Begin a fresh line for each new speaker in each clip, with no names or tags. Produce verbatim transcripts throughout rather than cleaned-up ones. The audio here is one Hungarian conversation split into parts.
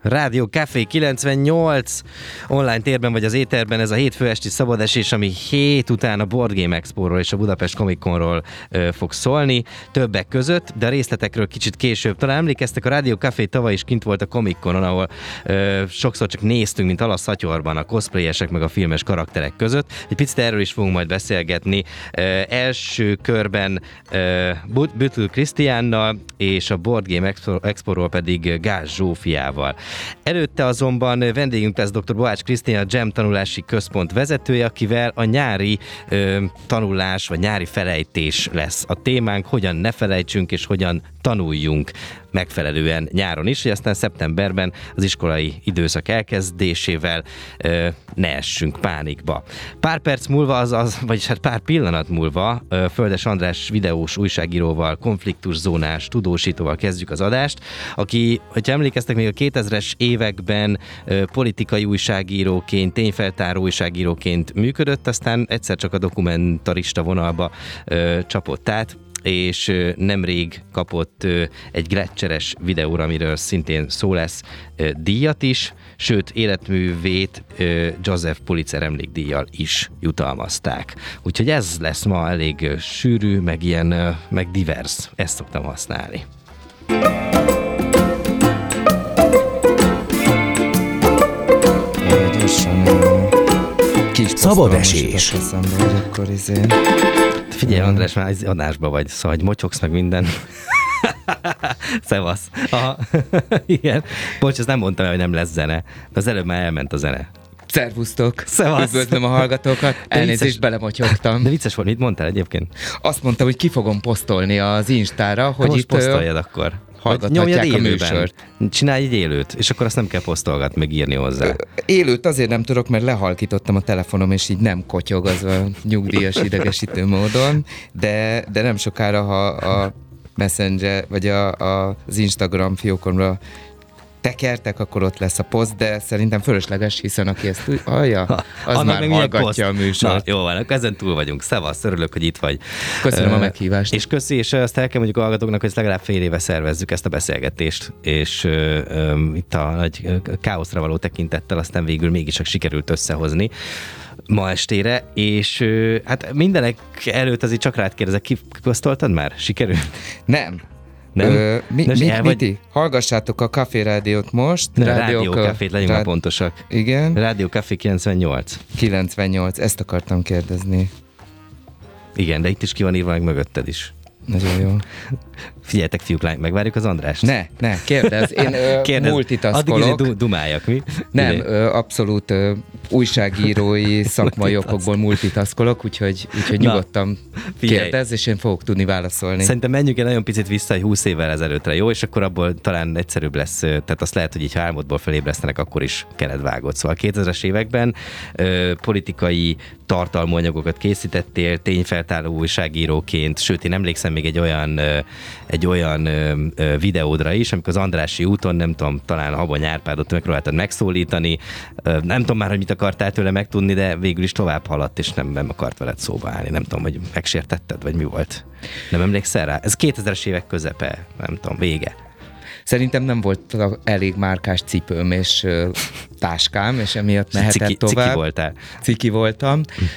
Rádió Café kilencvennyolc, online térben vagy az éterben ez a hétfő esti szabadesés, ami hét után a Board Game Expo-ról és a Budapest Comic Conról ö, fog szólni, többek között, de a részletekről kicsit később. Talán emlékeztek, a Rádió Café tavaly is kint volt a Comic Conon, ahol ö, sokszor csak néztünk, mint alasszatyorban a cosplayesek meg a filmes karakterek között. Egy picit erről is fogunk majd beszélgetni. Ö, első körben ö, Bütül Krisztiánnal és a Board Game Expo, Expo-ról pedig Gáz Zsófiával. Előtte azonban vendégünk lesz dr. Boács Krisztina, a Jam tanulási központ vezetője, akivel a nyári ö, tanulás vagy nyári felejtés lesz a témánk, hogyan ne felejtsünk és hogyan tanuljunk megfelelően nyáron is, hogy aztán szeptemberben az iskolai időszak elkezdésével ö, ne essünk pánikba. Pár perc múlva, az, az, vagyis hát pár pillanat múlva ö, Földes András videós újságíróval, konfliktuszónás tudósítóval kezdjük az adást, aki, hogyha emlékeztek, még a kétezres években ö, politikai újságíróként, tényfeltáró újságíróként működött, aztán egyszer csak a dokumentarista vonalba ö, csapott át, és nemrég kapott egy gletszeres videóra, amiről szintén szó lesz, díjat is, sőt életművét Joseph Pulitzer emlékdíjjal is jutalmazták. Úgyhogy ez lesz ma elég sűrű, meg ilyen, meg divers. Ezt szoktam használni.
Szabad esés.
Figyelj, András, már adásba vagy, szóval hogy motyogsz meg minden. Szevasz. Aha. Igen. Bocs, ezt nem mondtam el, hogy nem lesz zene. De az előbb már elment a zene.
Szervusztok!
Szevasz.
Üdvözlöm a hallgatókat! De elnézést, vicces, belemotyogtam.
De vicces volt, mit mondtál egyébként?
Azt mondtam, hogy ki fogom posztolni az Instára, hogy
most
itt
posztoljad akkor.
hallgathatják a műsort.
Csinálj egy élőt, és akkor azt nem kell posztolgatni, meg írni hozzá.
Élőt azért nem tudok, mert lehalkítottam a telefonom, és így nem kotyog az a nyugdíjas idegesítő módon, de, de nem sokára, ha a Messenger, vagy a, a, az Instagram fiókomra tekertek, akkor ott lesz a poszt, de szerintem fölösleges, hiszen aki ezt hallja, az
Annak
már hallgatja a műsort.
Na, jó van, akkor ezen túl vagyunk. Szevasz, örülök, hogy itt vagy.
Köszönöm
uh,
a meghívást.
És köszi, és azt el kell mondjuk a hallgatóknak, hogy ezt legalább fél éve szervezzük ezt a beszélgetést, és uh, um, itt a nagy káoszra való tekintettel aztán végül mégis csak sikerült összehozni ma estére, és uh, hát mindenek előtt azért csak rád kérdezek, kiposztoltad már? Sikerült?
Nem.
Nem?
Ö, mi,
Nos,
mit,
el,
mit,
vagy...
Hallgassátok a Café Rádiót most.
Ne, Rádió Cafét, legyünk rád... már pontosak.
Igen.
Rádió Café kilencvennyolc.
kilencvennyolc, ezt akartam kérdezni.
Igen, de itt is ki van írva, meg mögötted is.
Nagyon jó.
Figyeljetek, fiúk, lány, megvárjuk az Andrást?
Ne, ne, kérdezz. Én ö, multitaszkolok.
Addig du- dumáljak, mi?
Nem, ö, abszolút ö, újságírói, szakmai okokból multitaszkolok, úgyhogy, úgyhogy nyugodtan kérdezz, és én fogok tudni válaszolni.
Szerintem menjünk el nagyon picit vissza egy húsz évvel ezelőttre, jó? És akkor abból talán egyszerűbb lesz, tehát azt lehet, hogy így ha álmodból felébresztenek, akkor is keretvágott. Szóval a kétezres években ö, politikai tartalmú anyagokat készítettél, tényfeltáró újságíróként, sőt, én emlékszem még egy olyan egy olyan ö, ö, videódra is, amikor az Andrássy úton, nem tudom, talán Habony Árpádot megpróbáltad megszólítani, ö, nem tudom már, hogy mit akartál tőle megtudni, de végül is tovább haladt, és nem, nem akart veled szóba állni. Nem tudom, hogy megsértetted, vagy mi volt. Nem emlékszel rá? Ez kétezres évek közepe, nem tudom, vége.
Szerintem nem volt elég márkás cipőm és ö, táskám, és emiatt mehetett
ciki,
tovább.
Ciki voltál.
Ciki voltam.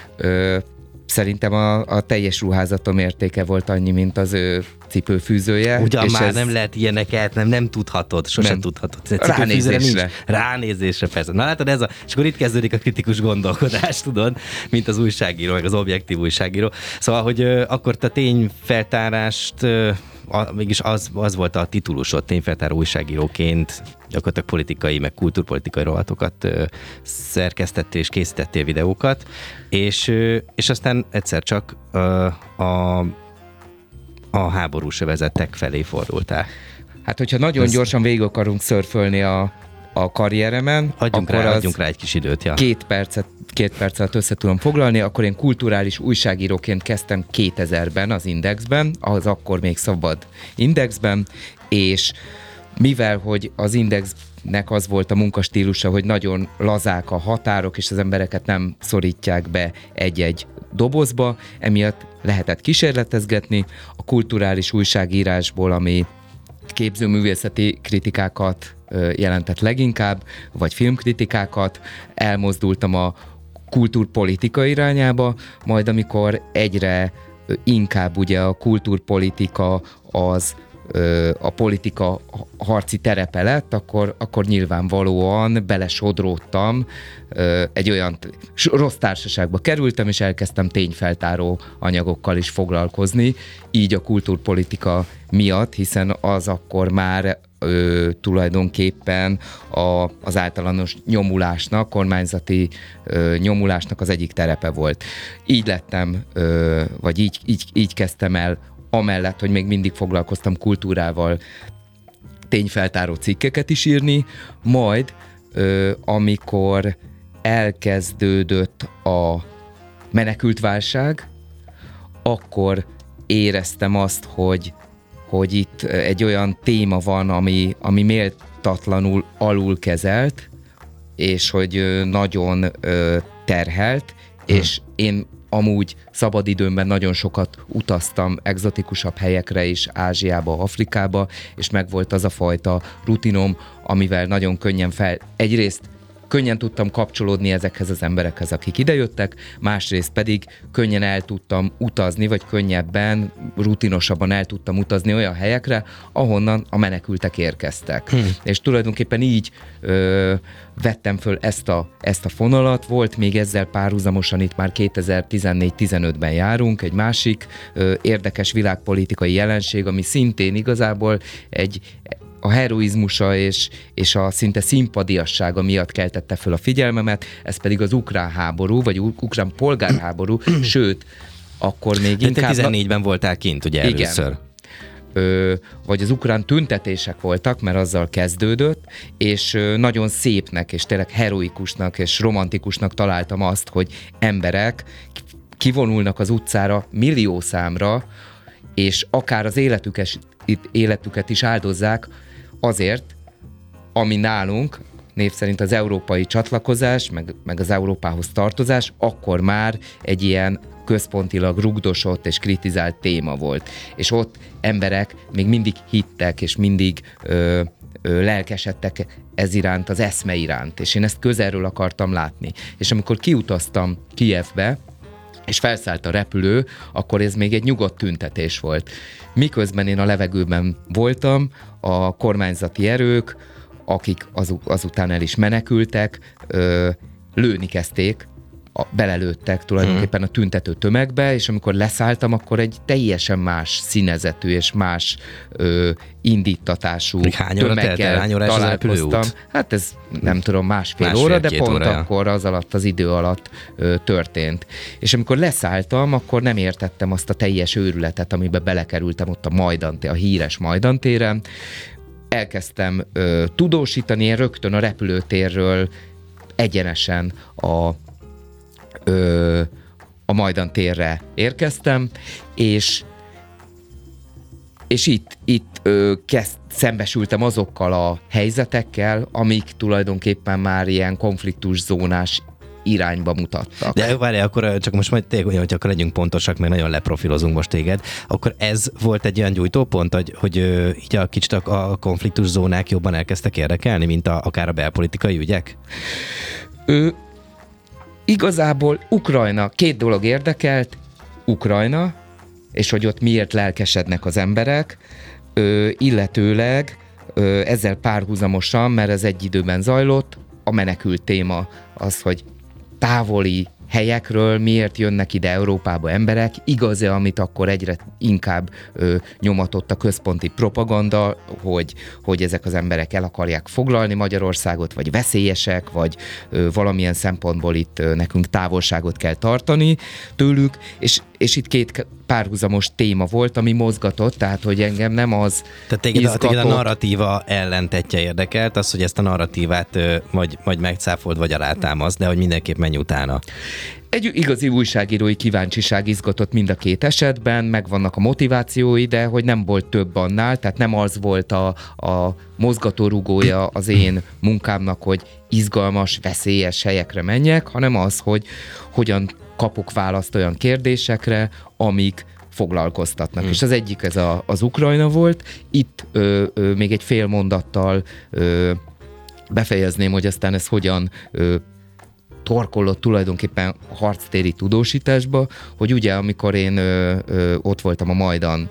Ö, Szerintem a, a teljes ruházatom értéke volt annyi, mint az ő cipőfűzője.
Ugyan
és
már
ez...
nem lehet ilyeneket, nem, nem tudhatod, sosem nem. tudhatod.
Ránézésre.
Nincs. Ránézésre, persze. Na látod, ez a, és akkor itt kezdődik a kritikus gondolkodás, tudod, mint az újságíró, meg az objektív újságíró. Szóval, hogy ö, akkor te tényfeltárást, ö, a, mégis az, az volt a titulusod, tényfeltáró újságíróként, gyakorlatilag politikai, meg kultúrpolitikai rovatokat ö, szerkesztettél és készítettél videókat, és, ö, és aztán egyszer csak ö, a, a háborús övezetek felé fordultál.
Hát, hogyha nagyon Ez... gyorsan végig akarunk szörfölni a, a karrieremen,
adjunk
akkor
rá,
az
adjunk rá egy kis időt. Ja.
Két percet, két percet össze tudom foglalni, akkor én kulturális újságíróként kezdtem kétezerben az Indexben, az akkor még szabad Indexben, és mivel, hogy az Indexnek az volt a munkastílusa, hogy nagyon lazák a határok, és az embereket nem szorítják be egy-egy dobozba, emiatt lehetett kísérletezgetni a kulturális újságírásból, ami képzőművészeti kritikákat jelentett leginkább, vagy filmkritikákat, elmozdultam a kultúrpolitika irányába, majd amikor egyre inkább ugye a kultúrpolitika az a politika harci terepe lett, akkor, akkor nyilvánvalóan belesodródtam, egy olyan rossz társaságba kerültem, és elkezdtem tényfeltáró anyagokkal is foglalkozni, így a kultúrpolitika miatt, hiszen az akkor már ö, tulajdonképpen a, az általános nyomulásnak, kormányzati ö, nyomulásnak az egyik terepe volt. Így lettem, ö, vagy így, így, így kezdtem el, amellett, hogy még mindig foglalkoztam kultúrával, tényfeltáró cikkeket is írni, majd ö, amikor elkezdődött a menekültválság, akkor éreztem azt, hogy, hogy itt egy olyan téma van, ami, ami méltatlanul alulkezelt, és hogy nagyon ö, terhelt, hmm. és én amúgy szabadidőmben nagyon sokat utaztam egzotikusabb helyekre is, Ázsiába, Afrikába, és megvolt az a fajta rutinom, amivel nagyon könnyen fel... Egyrészt könnyen tudtam kapcsolódni ezekhez az emberekhez, akik idejöttek, másrészt pedig könnyen el tudtam utazni, vagy könnyebben, rutinosabban el tudtam utazni olyan helyekre, ahonnan a menekültek érkeztek. Hmm. És tulajdonképpen így ö, vettem föl ezt a, ezt a fonalat, volt még ezzel párhuzamosan, itt már kétezer-tizennégy-tizenötben járunk, egy másik ö, érdekes világpolitikai jelenség, ami szintén igazából egy a heroizmusa és, és a szinte szimpadiassága miatt keltette föl a figyelmemet, ez pedig az ukrán háború, vagy ukrán polgárháború, sőt, akkor még
de
inkább...
te tizennégyben voltál kint, ugye
igen.
először.
Ö, vagy az ukrán tüntetések voltak, mert azzal kezdődött, és ö, nagyon szépnek, és tényleg heroikusnak, és romantikusnak találtam azt, hogy emberek kivonulnak az utcára millió számra, és akár az életüket, életüket is áldozzák azért, ami nálunk, név szerint az európai csatlakozás, meg, meg az Európához tartozás, akkor már egy ilyen központilag rugdosott és kritizált téma volt. És ott emberek még mindig hittek, és mindig ö, ö, lelkesedtek ez iránt, az eszme iránt, és én ezt közelről akartam látni. És amikor kiutaztam Kijevbe, és felszállt a repülő, akkor ez még egy nyugodt tüntetés volt. Miközben én a levegőben voltam, a kormányzati erők, akik az, azután el is menekültek, ö, lőni kezdték, a, belelőttek tulajdonképpen a tüntető tömegbe, és amikor leszálltam, akkor egy teljesen más színezetű és más ö, indítatású
hány óra
tömeggel
hány órás
találkoztam. Hát ez nem tudom, másfél, másfél óra, de pont óra, akkor az alatt, az idő alatt ö, történt. És amikor leszálltam, akkor nem értettem azt a teljes őrületet, amiben belekerültem ott a Majdan, a híres Majdan téren. Elkezdtem ö, tudósítani, én rögtön a repülőtérről egyenesen a Ö, a Majdan térre érkeztem, és, és itt, itt ö, kezd, szembesültem azokkal a helyzetekkel, amik tulajdonképpen már ilyen konfliktuszónás irányba mutattak.
De várj, akkor csak most majd tényleg, hogy akkor legyünk pontosak, mert nagyon leprofilozunk most téged, akkor ez volt egy olyan gyújtópont, hogy, hogy így a kicsit a konfliktuszónák jobban elkezdtek érdekelni, mint a, akár a belpolitikai ügyek?
Ö, Igazából Ukrajna, két dolog érdekelt, Ukrajna, és hogy ott miért lelkesednek az emberek, ö, illetőleg ö, ezzel párhuzamosan, mert ez egy időben zajlott, a menekült téma az, hogy távoli helyekről miért jönnek ide Európába emberek, igaz-e, amit akkor egyre inkább ö, nyomatott a központi propaganda, hogy, hogy ezek az emberek el akarják foglalni Magyarországot, vagy veszélyesek, vagy ö, valamilyen szempontból itt ö, nekünk távolságot kell tartani tőlük, és, és itt két párhuzamos téma volt, ami mozgatott, tehát hogy engem nem az
Tehát téged, izgatott... téged a narratíva ellentetje érdekelt, az, hogy ezt a narratívát ö, vagy, vagy megcáfold, vagy alátámaszt, de hogy mindenképp menj utána.
Egy igazi újságírói kíváncsiság izgatott mind a két esetben, megvannak a motivációi, de hogy nem volt több annál, tehát nem az volt a, a mozgatórugója az én munkámnak, hogy izgalmas, veszélyes helyekre menjek, hanem az, hogy hogyan kapok választ olyan kérdésekre, amik foglalkoztatnak.
Hmm.
És az egyik ez a, az Ukrajna volt. Itt ö, ö, még egy fél mondattal ö, befejezném, hogy aztán ez hogyan ö, torkollott tulajdonképpen harctéri tudósításba, hogy ugye amikor én ö, ö, ott voltam a Majdan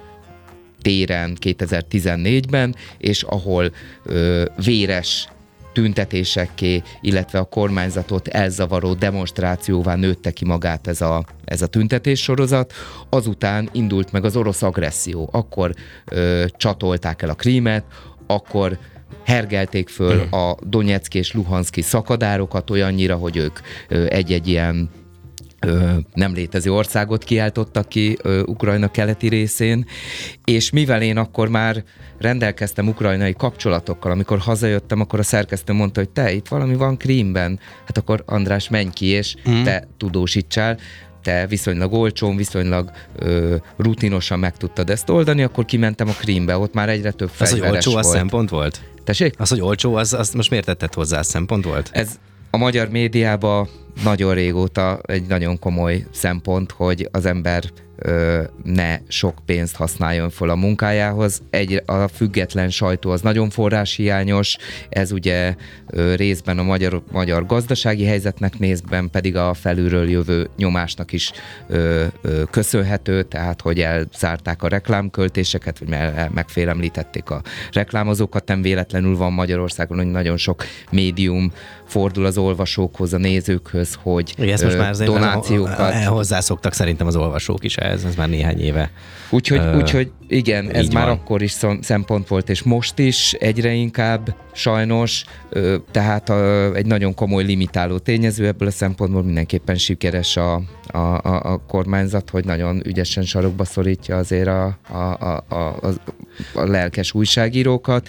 téren kétezer-tizennégyben, és ahol ö, véres tüntetésekké, illetve a kormányzatot elzavaró demonstrációvá nőtte ki magát ez a, ez a tüntetés sorozat. Azután indult meg az orosz agresszió. Akkor ö, csatolták el a Krímet, akkor hergelték föl hmm. a Donyeck és Luhanszki szakadárokat olyannyira, hogy ők ö, egy-egy ilyen Ö, nem létező országot kiáltottak ki ö, Ukrajna keleti részén, és mivel én akkor már rendelkeztem ukrajnai kapcsolatokkal, amikor hazajöttem, akkor a szerkesztő mondta, hogy te, itt valami van Krímben, hát akkor András, menj ki, és mm. te tudósítsál, te viszonylag olcsón, viszonylag ö, rutinosan meg tudtad ezt oldani, akkor kimentem a Krímbe, ott már egyre több fegyveres volt.
Az, hogy olcsó, az szempont volt?
Tessék?
Az, hogy olcsó, az, azt most miért tetted hozzá, az szempont volt?
Ez a magyar médiában nagyon régóta egy nagyon komoly szempont, hogy az ember ö, ne sok pénzt használjon föl a munkájához. Egy, a független sajtó az nagyon forráshiányos, ez ugye ö, részben a magyar, magyar gazdasági helyzetnek, részben pedig a felülről jövő nyomásnak is ö, ö, köszönhető, tehát hogy elzárták a reklámköltéseket, vagy megfélemlítették a reklámozókat, nem véletlenül van Magyarországon, hogy nagyon sok médium fordul az olvasókhoz, a nézőkhöz, hogy
igen, most már
donációkat...
Hozzászoktak szerintem az olvasók is ehhez, ez már néhány éve.
Úgyhogy, uh, úgyhogy igen, ez már
van.
akkor is szempont volt, és most is egyre inkább sajnos, tehát a, egy nagyon komoly limitáló tényező ebből a szempontból mindenképpen sikeres a, a, a, a kormányzat, hogy nagyon ügyesen sarokba szorítja azért a, a, a, a, a, a lelkes újságírókat.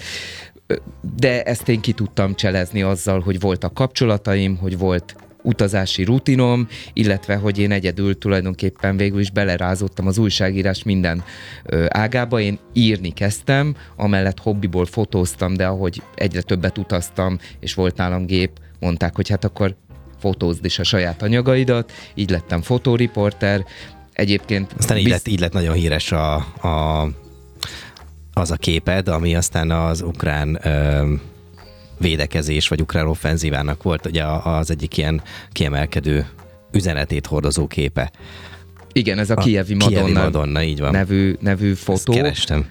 De ezt én ki tudtam cselezni azzal, hogy voltak kapcsolataim, hogy volt utazási rutinom, illetve hogy én egyedül tulajdonképpen végül is belerázottam az újságírás minden ö, ágába. Én írni kezdtem, amellett hobbiból fotóztam, de ahogy egyre többet utaztam, és volt nálam gép, mondták, hogy hát akkor fotózd is a saját anyagaidat, így lettem fotóriporter. Egyébként...
Aztán így, lett, így lett nagyon híres a, a, az a képed, ami aztán az ukrán ö, védekezés, vagy ukrán offenzívának volt ugye az egyik ilyen kiemelkedő üzenetét hordozó képe.
Igen, ez a, a Kijevi Madonna,
Kijevi Madonna így van.
Nevű, nevű fotó.
Ezt kerestem.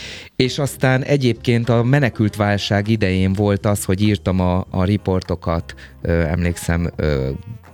És aztán egyébként a menekült válság idején volt az, hogy írtam a, a riportokat, ö, emlékszem, ö,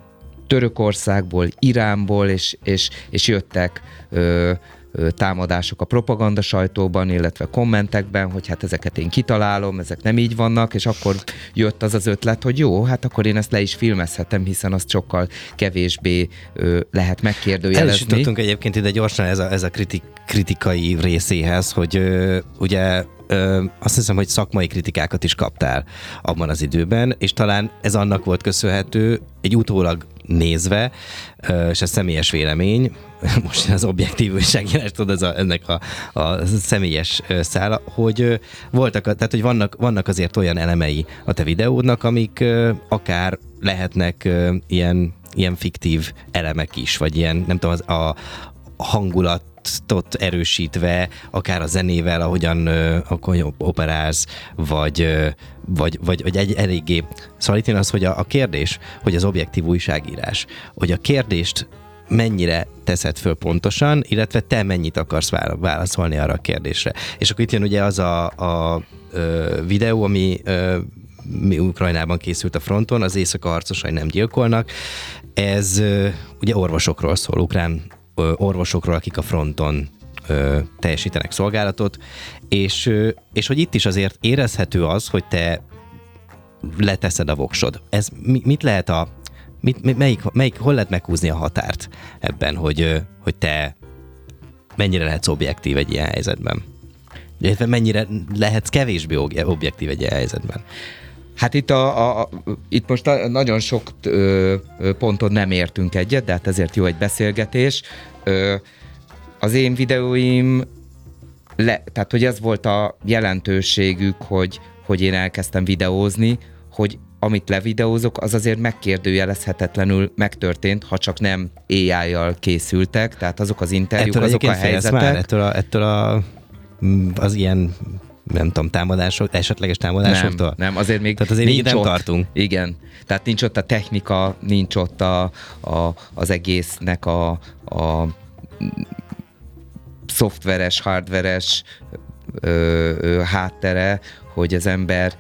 Törökországból, Iránból, és, és, és jöttek ö, ö, támadások a propaganda sajtóban, illetve kommentekben, hogy hát ezeket én kitalálom, ezek nem így vannak, és akkor jött az az ötlet, hogy jó, hát akkor én ezt le is filmezhetem, hiszen azt sokkal kevésbé ö, lehet megkérdőjelezni.
El is jutottunk egyébként ide gyorsan ez a, ez a kritik, kritikai részéhez, hogy ö, ugye Ö, azt hiszem, hogy szakmai kritikákat is kaptál abban az időben, és talán ez annak volt köszönhető, egy utólag nézve, ö, és ez személyes vélemény, most az objektív újságírás, tudod, ez a, ennek a, a személyes szála, hogy ö, voltak, tehát hogy vannak, vannak azért olyan elemei a te videódnak, amik ö, akár lehetnek ö, ilyen, ilyen fiktív elemek is, vagy ilyen, nem tudom, az, a hangulat tot erősítve, akár a zenével, ahogyan uh, operálsz, vagy, uh, vagy, vagy, vagy egy eléggé. Szóval itt jön az, hogy a, a kérdés, hogy az objektív újságírás, hogy a kérdést mennyire teszed föl pontosan, illetve te mennyit akarsz válaszolni arra a kérdésre. És akkor itt jön ugye az a, a, a videó, ami uh, mi Ukrajnában készült a fronton, az éjszaka harcosai nem gyilkolnak. Ez uh, ugye orvosokról szól, ukrán orvosokról, akik a fronton ö, teljesítenek szolgálatot, és, ö, és hogy itt is azért érezhető az, hogy te leteszed a voksod. Ez mi, mit lehet a, mit, melyik, melyik, hol lehet meghúzni a határt ebben, hogy, ö, hogy te mennyire lehetsz objektív egy ilyen helyzetben? Illetve mennyire lehetsz kevésbé objektív egy ilyen helyzetben?
Hát itt, a, a, itt most a, nagyon sok ö, ponton nem értünk egyet, de hát ezért jó egy beszélgetés. Ö, az én videóim, le, tehát hogy ez volt a jelentőségük, hogy, hogy én elkezdtem videózni, hogy amit levideózok, az azért megkérdőjelezhetetlenül megtörtént, ha csak nem á í-jal készültek, tehát azok az interjúk, ettől azok a helyzetek. Már,
ettől, a, ettől a, az ilyen, nem tudom, támadások, esetleges támadásoktól?
Nem, nem, azért még
tehát azért
nincs
nem
ott,
tartunk.
Igen, tehát nincs ott a technika, nincs ott a, a, az egésznek a, a szoftveres, hardveres ö, ö, háttere, hogy az ember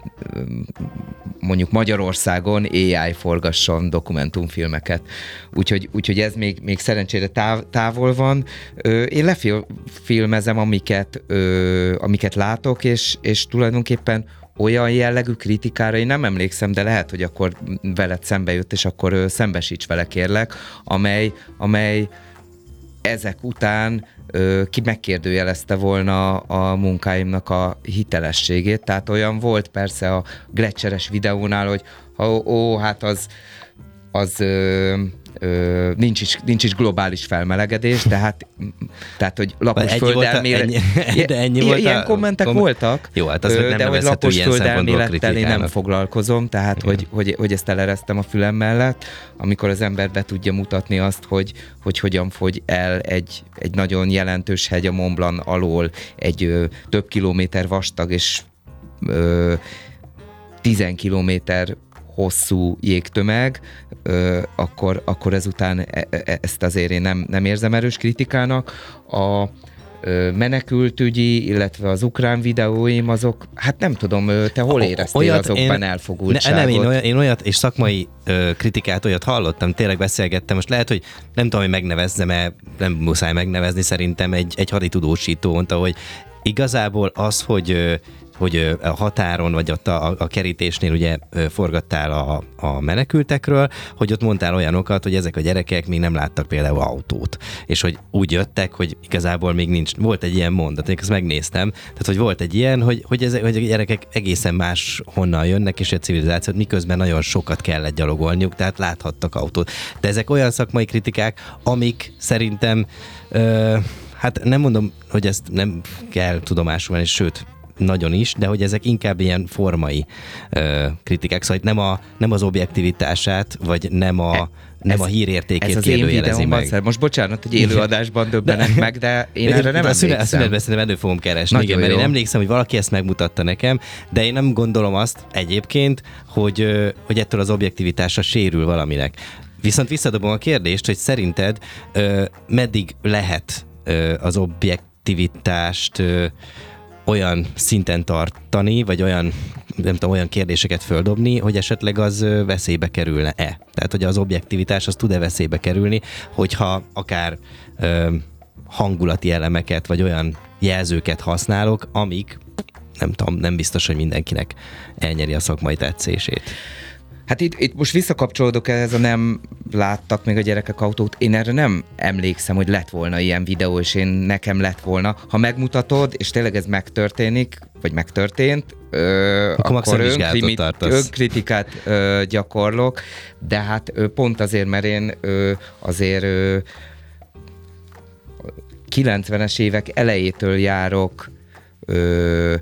mondjuk Magyarországon á í forgasson dokumentumfilmeket. Úgyhogy, úgyhogy ez még, még szerencsére táv, távol van. Én lefilmezem, amiket, amiket látok, és, és tulajdonképpen olyan jellegű kritikára én nem emlékszem, de lehet, hogy akkor veled szembe jött, és akkor szembesíts vele, kérlek, amely, amely ezek után ö, ki megkérdőjelezte volna a munkáimnak a hitelességét. Tehát olyan volt persze a Gletscheres videónál, hogy ó, ó hát az, az ö, ö, nincs, is, nincs is globális felmelegedés, tehát, tehát hogy lapos földelmélet.
De ennyi volt.
Ilyen a kommentek kom- voltak,
jó, hát az nem
de hogy lapos földelmélettel én nem foglalkozom, tehát hogy, hogy, hogy ezt eleresztem a fülem mellett, amikor az ember be tudja mutatni azt, hogy, hogy hogyan fogy el egy, egy nagyon jelentős hegy a Mont Blanc alól, egy ö, több kilométer vastag és ö, tizen kilométer hosszú jégtömeg, ö, akkor, akkor ezután e, e, ezt azért én nem, nem érzem erős kritikának. A ö, menekültügyi, illetve az ukrán videóim, azok, hát nem tudom, te hol éreztél olyat azokban én, elfogultságot?
Ne, nem, én, olyat, én olyat, és szakmai ö, kritikát olyat hallottam, tényleg beszélgettem, most lehet, hogy nem tudom, hogy megnevezzem-e, nem muszáj megnevezni, szerintem egy, egy haditudósító mondta, hogy igazából az, hogy ö, hogy a határon, vagy ott a, a kerítésnél ugye forgattál a, a menekültekről, hogy ott mondtál olyanokat, hogy ezek a gyerekek még nem láttak például autót, és hogy úgy jöttek, hogy igazából még nincs, volt egy ilyen mondat, én ezt megnéztem, tehát hogy volt egy ilyen, hogy, hogy, ezek, hogy a gyerekek egészen más honnan jönnek, és a civilizációt, miközben nagyon sokat kellett gyalogolniuk, tehát láthattak autót. De ezek olyan szakmai kritikák, amik szerintem, ö, hát nem mondom, hogy ezt nem kell tudomásul venni, sőt, nagyon is, de hogy ezek inkább ilyen formai ö, kritikák, szóval nem, a, nem az objektivitását, vagy nem a, nem ez, a hírértékét kérdőjelezi meg.
Szer. Most bocsánat, hogy élőadásban döbbenek meg, de én erre nem emlékszem. A
szünetben szerintem elő fogom keresni, igen, mert én emlékszem, hogy valaki ezt megmutatta nekem, de én nem gondolom azt egyébként, hogy, hogy ettől az objektivitásra sérül valaminek. Viszont visszadobom a kérdést, hogy szerinted ö, meddig lehet ö, az objektivitást ö, olyan szinten tartani, vagy olyan, nem tudom, olyan kérdéseket földobni, hogy esetleg az veszélybe kerülne-e. Tehát, hogy az objektivitás az tud-e veszélybe kerülni, hogyha akár ö, hangulati elemeket, vagy olyan jelzőket használok, amik, nem tudom, nem biztos, hogy mindenkinek elnyeri a szakmai tetszését.
Hát itt, itt most visszakapcsolódok ehhez a nem láttak még a gyerekek autót. Én erre nem emlékszem, hogy lett volna ilyen videó, és én nekem lett volna. Ha megmutatod, és tényleg ez megtörténik, vagy megtörtént, ö, akkor, akkor önkrimit, önkritikát ö, gyakorlok, de hát ö, pont azért, mert én ö, azért ö, kilencvenes évek elejétől járok ö,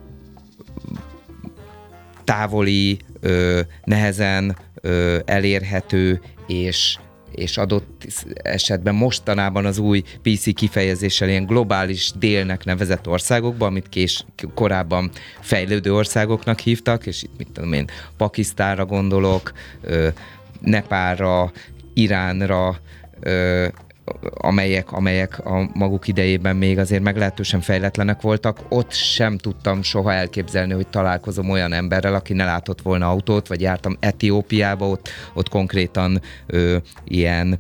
távoli, Ö, nehezen ö, elérhető és, és adott esetben mostanában az új pé cé kifejezéssel ilyen globális délnek nevezett országokban, amit kés, korábban fejlődő országoknak hívtak, és itt mit tudom én, Pakisztánra gondolok, ö, Nepálra, Iránra, ö, amelyek, amelyek a maguk idejében még azért meglehetősen fejletlenek voltak, ott sem tudtam soha elképzelni, hogy találkozom olyan emberrel, aki ne látott volna autót, vagy jártam Etiópiába, ott, ott konkrétan ö, ilyen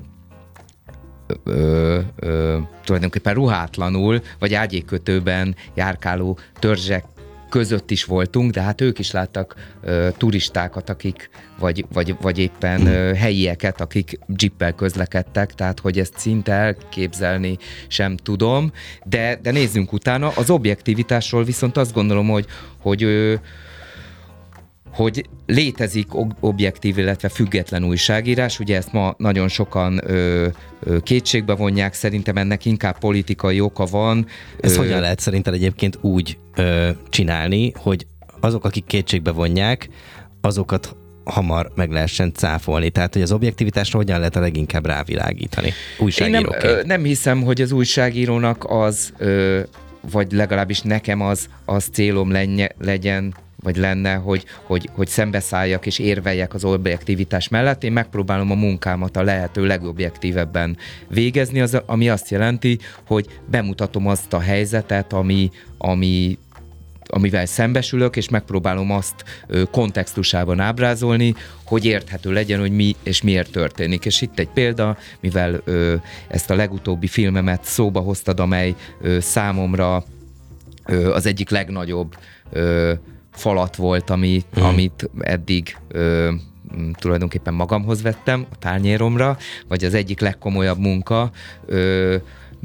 ö, ö, tulajdonképpen ruhátlanul, vagy ágyékkötőben járkáló törzsek között is voltunk, de hát ők is láttak ö, turistákat, akik, vagy, vagy, vagy éppen ö, helyieket, akik jeeppel közlekedtek, tehát hogy ezt szinte elképzelni sem tudom, de, de nézzünk utána. Az objektivitásról viszont azt gondolom, hogy, hogy ö, hogy létezik objektív, illetve független újságírás, ugye ezt ma nagyon sokan ö, ö, kétségbe vonják, szerintem ennek inkább politikai oka van.
Ezt
ö,
hogyan lehet szerinted egyébként úgy ö, csinálni, hogy azok, akik kétségbe vonják, azokat hamar meg lehessen cáfolni. Tehát, hogy az objektivitásra hogyan lehet a leginkább rávilágítani újságíróként.
Én nem, nem hiszem, hogy az újságírónak az, vagy legalábbis nekem az, az célom lenye, legyen, vagy lenne, hogy, hogy, hogy szembeszálljak és érveljek az objektivitás mellett. Én megpróbálom a munkámat a lehető legobjektívebben végezni, az, ami azt jelenti, hogy bemutatom azt a helyzetet, ami, ami amivel szembesülök, és megpróbálom azt ö, kontextusában ábrázolni, hogy érthető legyen, hogy mi és miért történik. És itt egy példa, mivel ö, ezt a legutóbbi filmemet szóba hoztad, amely ö, számomra ö, az egyik legnagyobb ö, falat volt, ami, mm. amit eddig ö, tulajdonképpen magamhoz vettem a tányéromra, vagy az egyik legkomolyabb munka, ö,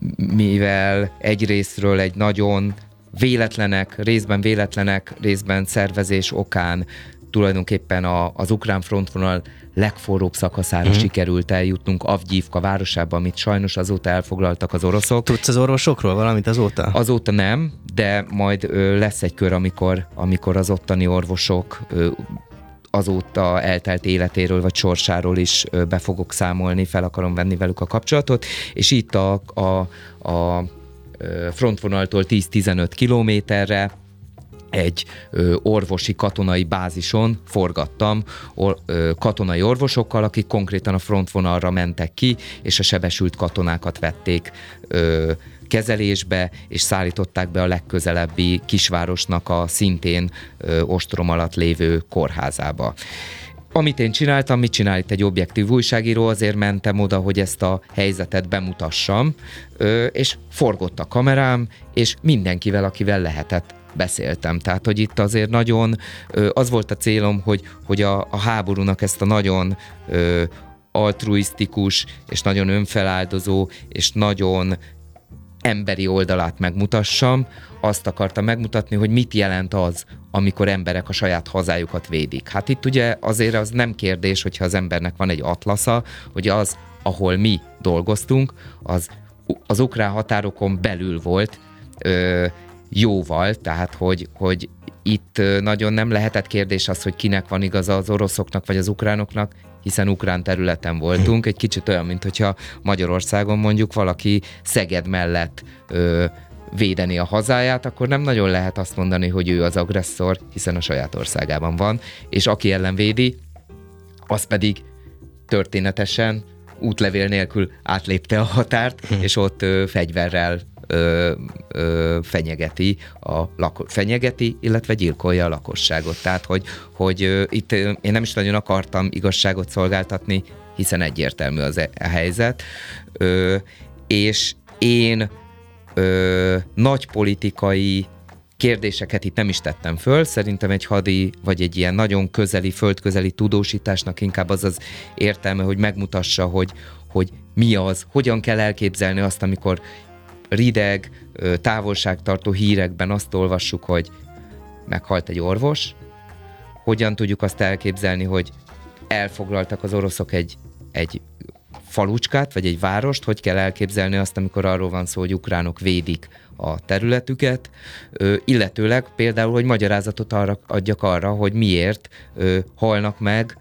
mivel egyrésztről egy nagyon véletlenek, részben véletlenek, részben szervezés okán tulajdonképpen a, az ukrán frontvonal legforróbb szakaszára mm. sikerült eljutnunk Avgyívka városába, amit sajnos azóta elfoglaltak az oroszok.
Tudsz az orvosokról valamit azóta?
Azóta nem, de majd ö, lesz egy kör, amikor, amikor az ottani orvosok ö, azóta eltelt életéről vagy sorsáról is ö, be fogok számolni, fel akarom venni velük a kapcsolatot, és itt a, a, a frontvonaltól tíz-tizenöt kilométerre egy ö, orvosi katonai bázison forgattam or, ö, katonai orvosokkal, akik konkrétan a frontvonalra mentek ki, és a sebesült katonákat vették ö, kezelésbe, és szállították be a legközelebbi kisvárosnak a szintén ö, ostrom alatt lévő kórházába. Amit én csináltam, mit csinál itt egy objektív újságíró, azért mentem oda, hogy ezt a helyzetet bemutassam, és forgott a kamerám, és mindenkivel, akivel lehetett, beszéltem. Tehát, hogy itt azért nagyon, az volt a célom, hogy, hogy a, a háborúnak ezt a nagyon altruisztikus, és nagyon önfeláldozó, és nagyon emberi oldalát megmutassam. Azt akartam megmutatni, hogy mit jelent az, amikor emberek a saját hazájukat védik. Hát itt ugye azért az nem kérdés, hogyha az embernek van egy atlasza, hogy az, ahol mi dolgoztunk, az az ukrán határokon belül volt ö, jóval, tehát hogy, hogy itt nagyon nem lehetett kérdés az, hogy kinek van igaza, az oroszoknak vagy az ukránoknak, hiszen ukrán területen voltunk. Egy kicsit olyan, mint hogyha Magyarországon mondjuk valaki Szeged mellett ö, védeni a hazáját, akkor nem nagyon lehet azt mondani, hogy ő az agresszor, hiszen a saját országában van, és aki ellen védi, az pedig történetesen útlevél nélkül átlépte a határt, hm. és ott ö, fegyverrel ö, ö, fenyegeti, a lako- fenyegeti, illetve gyilkolja a lakosságot. Tehát, hogy, hogy ö, itt ö, én nem is nagyon akartam igazságot szolgáltatni, hiszen egyértelmű az e- a helyzet, ö, és én ö, nagy politikai kérdéseket itt nem is tettem föl, szerintem egy hadi, vagy egy ilyen nagyon közeli, földközeli tudósításnak inkább az az értelme, hogy megmutassa, hogy, hogy mi az, hogyan kell elképzelni azt, amikor rideg, távolságtartó hírekben azt olvassuk, hogy meghalt egy orvos, hogyan tudjuk azt elképzelni, hogy elfoglaltak az oroszok egy, egy falucskát, vagy egy várost, hogy kell elképzelni azt, amikor arról van szó, hogy ukránok védik a területüket, ö, illetőleg például, hogy magyarázatot arra, adjak arra, hogy miért ö, halnak meg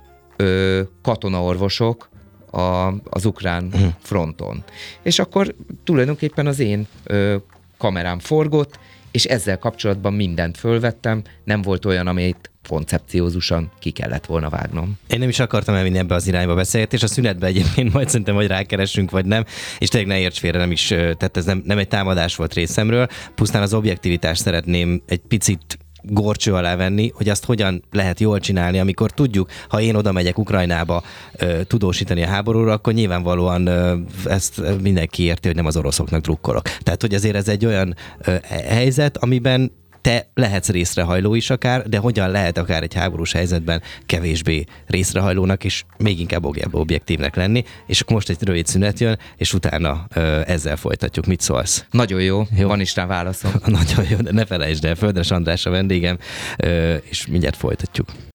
ö, katonaorvosok a, az ukrán fronton. És akkor tulajdonképpen az én ö, kamerám forgott, és ezzel kapcsolatban mindent fölvettem, nem volt olyan, amit koncepciózusan ki kellett volna vágnom.
Én nem is akartam elvinni ebbe az irányba beszélgetést, a szünetbe egyébként majd szerintem, hogy rákeresünk, vagy nem, és tényleg ne érts félre, nem is, tehát ez nem, nem egy támadás volt részemről, pusztán az objektivitást szeretném egy picit górcső alá venni, hogy azt hogyan lehet jól csinálni, amikor tudjuk, ha én oda megyek Ukrajnába ö, tudósítani a háborúra, akkor nyilvánvalóan ö, ezt mindenki érti, hogy nem az oroszoknak drukkolok. Tehát, hogy azért ez egy olyan ö, helyzet, amiben te lehetsz részrehajló is akár, de hogyan lehet akár egy háborús helyzetben kevésbé részrehajlónak, és még inkább objektívnek lenni, és akkor most egy rövid szünet jön, és utána ö, ezzel folytatjuk. Mit szólsz?
Nagyon jó, jó. Van is rá válaszom.
Nagyon jó, de ne felejtsd el, Földres András a vendégem, ö, és mindjárt folytatjuk.